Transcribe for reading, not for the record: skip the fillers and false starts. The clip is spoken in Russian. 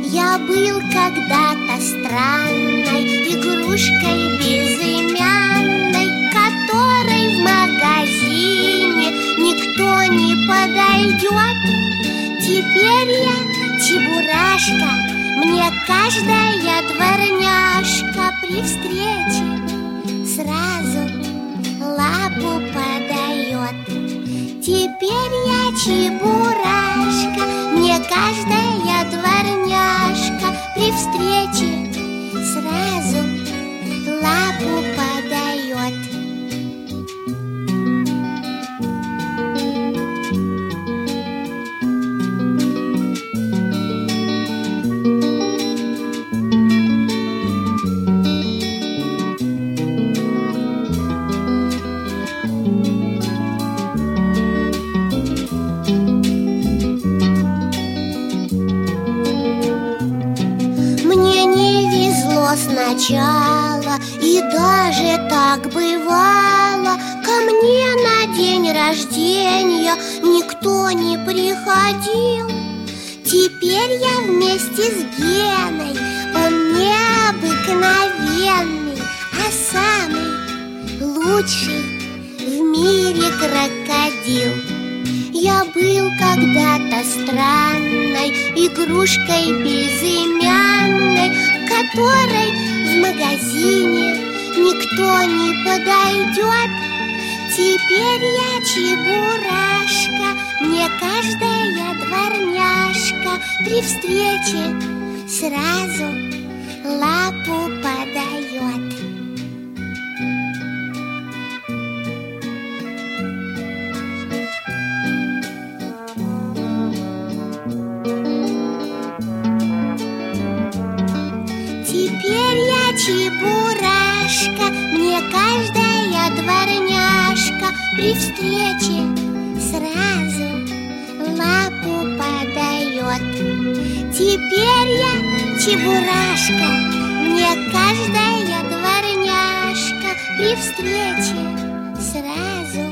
Я был когда-то странной игрушкой безымянной, которой в магазине никто не подойдет. Теперь я чебурашка, мне каждая дворняжка при встрече сразу лапу подает. Теперь я чебурашка, мне каждая дворняжка при встрече сразу лапу подает. Сначала, и даже так бывало, ко мне на день рождения никто не приходил. Теперь я вместе с Геной, он необыкновенный, а самый лучший в мире крокодил. Я был когда-то странной игрушкой безымянной, которой в магазине никто не подойдет. Теперь я чебурашка, мне каждая дворняжка при встрече сразу лапу подает. Теперь я чебурашка, мне каждая дворняжка при встрече сразу лапу подает. Теперь я чебурашка, мне каждая дворняжка при встрече сразу